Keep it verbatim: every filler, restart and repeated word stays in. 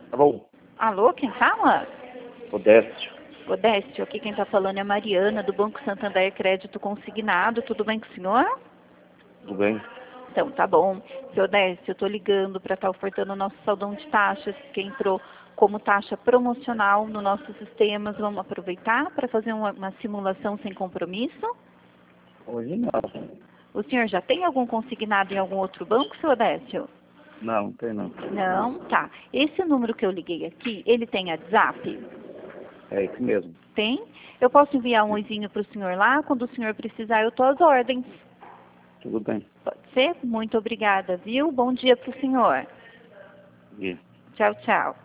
Alô, Alô, quem fala? Odécio. Odécio, aqui quem está falando é a Mariana, do Banco Santander Crédito Consignado. Tudo bem com o senhor? Tudo bem? Então, tá bom. Seu Odécio, eu estou ligando para estar ofertando o nosso saldão de taxas, que entrou como taxa promocional no nosso sistema. Vamos aproveitar para fazer uma, uma simulação sem compromisso? Hoje não. O senhor já tem algum consignado em algum outro banco, seu Odécio? Não, não tem não. Não? Tá. Esse número que eu liguei aqui, ele tem WhatsApp? É isso mesmo. Tem? Eu posso enviar um oizinho para o senhor lá? Quando o senhor precisar, eu estou às ordens. Tudo bem. Pode ser? Muito obrigada, viu? Bom dia para o senhor. E... Tchau, tchau.